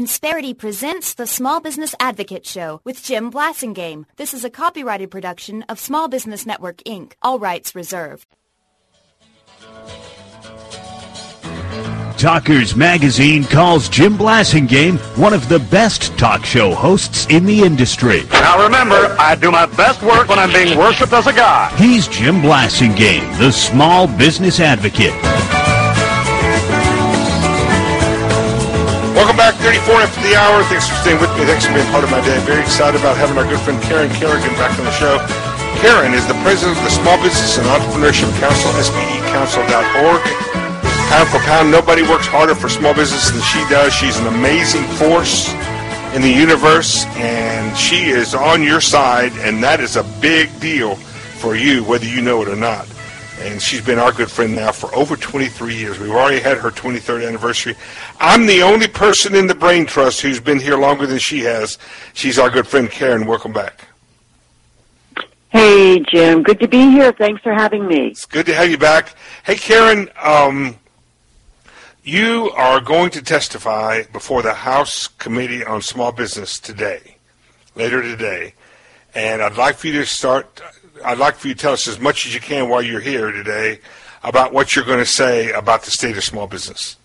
Insperity presents the Small Business Advocate Show with Jim Blasingame. This is a copyrighted production of Small Business Network, Inc. All rights reserved. Talkers Magazine calls Jim Blasingame one of the best talk show hosts in the industry. Now remember, I do my best work when I'm being worshipped as a god. He's Jim Blasingame, the Small Business Advocate. Welcome back, 34 after the hour. Thanks for staying with me. Thanks for being part of my day. Very excited about having our good friend Karen Kerrigan back on the show. Karen is the president of the Small Business and Entrepreneurship Council, SBEcouncil.org. Pound for pound, nobody works harder for small business than she does. She's an amazing force in the universe, and she is on your side, and that is a big deal for you, whether you know it or not. And she's been our good friend now for over 23 years. We've already had her 23rd anniversary. I'm the only person in the Brain Trust who's been here longer than she has. She's our good friend, Karen. Welcome back. Hey, Jim. Good to be here. Thanks for having me. It's good to have you back. Hey, Karen, you are going to testify before the House Committee on Small Business today, later today. And I'd like for you to tell us as much as you can while you're here today about what you're going to say about the state of small business.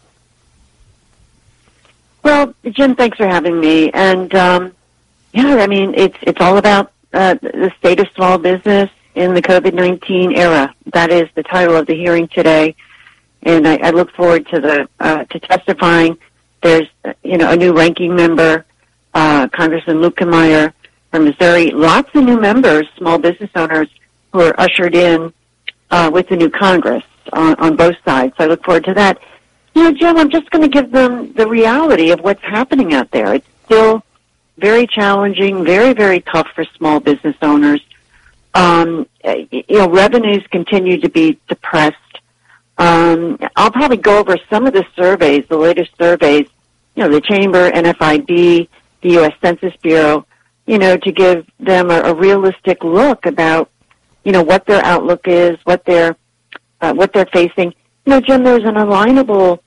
Well, Jim, thanks for having me. And, it's all about the state of small business in the COVID-19 era. That is the title of the hearing today. And I look forward to testifying. There's, a new ranking member, Congressman Luetkemeyer from Missouri. Lots of new members, small business owners, who are ushered in with the new Congress on both sides. So I look forward to that. Jim, I'm just going to give them the reality of what's happening out there. It's still very challenging, very, very tough for small business owners. Revenues continue to be depressed. I'll probably go over some of the surveys, the latest surveys, the Chamber, NFIB, the U.S. Census Bureau, to give them a realistic look about, what their outlook is, what they're facing. Jim, there's an Alignable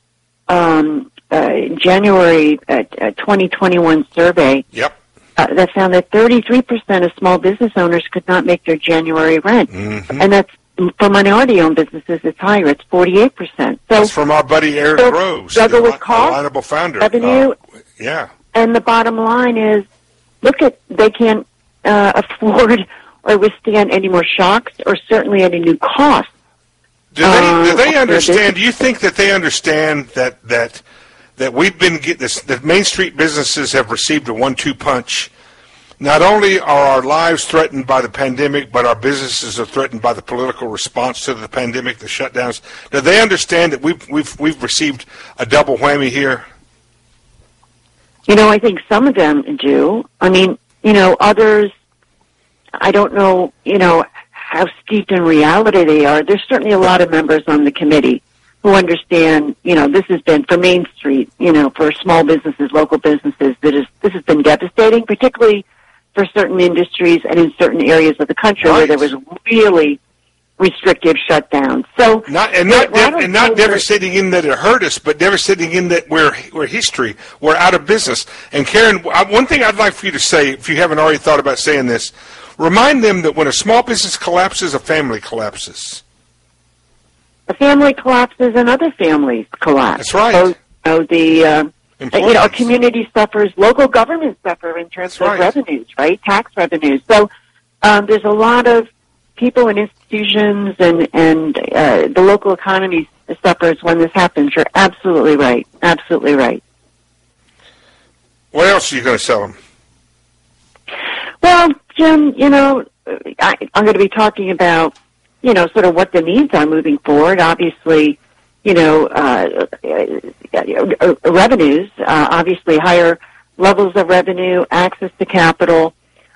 January 2021 survey that found that 33% of small business owners could not make their January rent. Mm-hmm. And that's for minority-owned businesses, it's higher. It's 48%. So that's from our buddy Aaron Groves, the Alignable founder. Revenue. And the bottom line is, they can't afford or withstand any more shocks or certainly any new costs. Do they understand? Do you think that they understand that we've been getting this? That Main Street businesses have received a 1-2 punch. Not only are our lives threatened by the pandemic, but our businesses are threatened by the political response to the pandemic, the shutdowns. Do they understand that we've received a double whammy here? I think some of them do. I mean, others, I don't know, how steeped in reality they are. There's certainly a lot of members on the committee who understand, this has been, for Main Street, for small businesses, local businesses, this has been devastating, particularly for certain industries and in certain areas of the country where there was really restrictive shutdowns. So not devastating in that it hurt us, but devastating in that we're history. We're out of business. And Karen, one thing I'd like for you to say, if you haven't already thought about saying this, remind them that when a small business collapses, a family collapses. A family collapses and other families collapse. That's right. So, a community suffers, local governments suffer in terms of revenues, right? Tax revenues. So there's a lot of people and institutions and the local economy suffers when this happens. You're absolutely right. Absolutely right. What else are you going to tell them? Well, Jim, I'm going to be talking about, sort of what the needs are moving forward. Obviously, revenues, obviously higher levels of revenue, access to capital,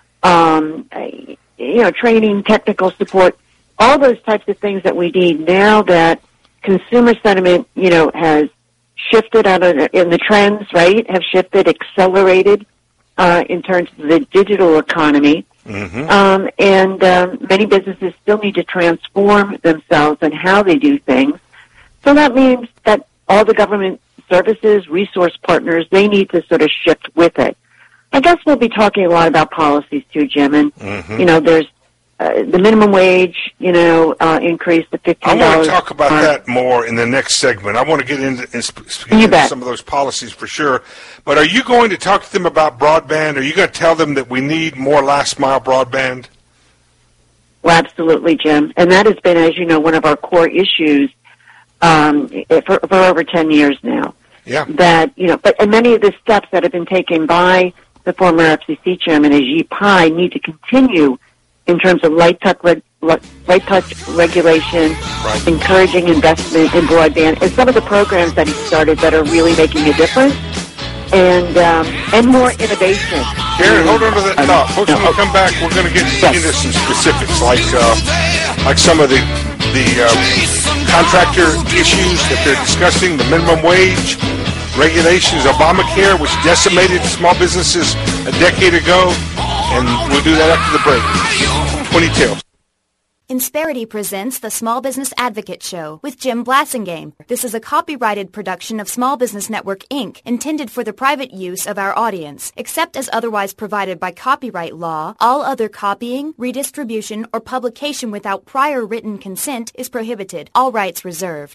training, technical support, all those types of things that we need now that consumer sentiment, has shifted in the trends, right, have shifted, accelerated in terms of the digital economy. Mm-hmm. Many businesses still need to transform themselves and how they do things. So that means that all the government services, resource partners, they need to sort of shift with it. I guess we'll be talking a lot about policies too, Jim. And, there's the minimum wage, increase to $15. I want to talk about that more in the next segment. I want to get into some of those policies for sure. But are you going to talk to them about broadband? Are you going to tell them that we need more last-mile broadband? Well, absolutely, Jim. And that has been, as you know, one of our core issues for over 10 years now. Yeah. But many of the steps that have been taken by the former FCC chairman, Ajit Pai, need to continue in terms of light touch regulation, encouraging investment in broadband, and some of the programs that he started that are really making a difference, and more innovation. Karen, hold on to that thought. Folks, when we come back, we're going to get into some specifics, like some of the contractor issues that they're discussing, the minimum wage, regulations, Obamacare, which decimated small businesses a decade ago, and we'll do that after the break. 20 Insperity presents the Small Business Advocate Show with Jim Blasingame. This is a copyrighted production of Small Business Network, Inc., intended for the private use of our audience. Except as otherwise provided by copyright law, all other copying, redistribution, or publication without prior written consent is prohibited. All rights reserved.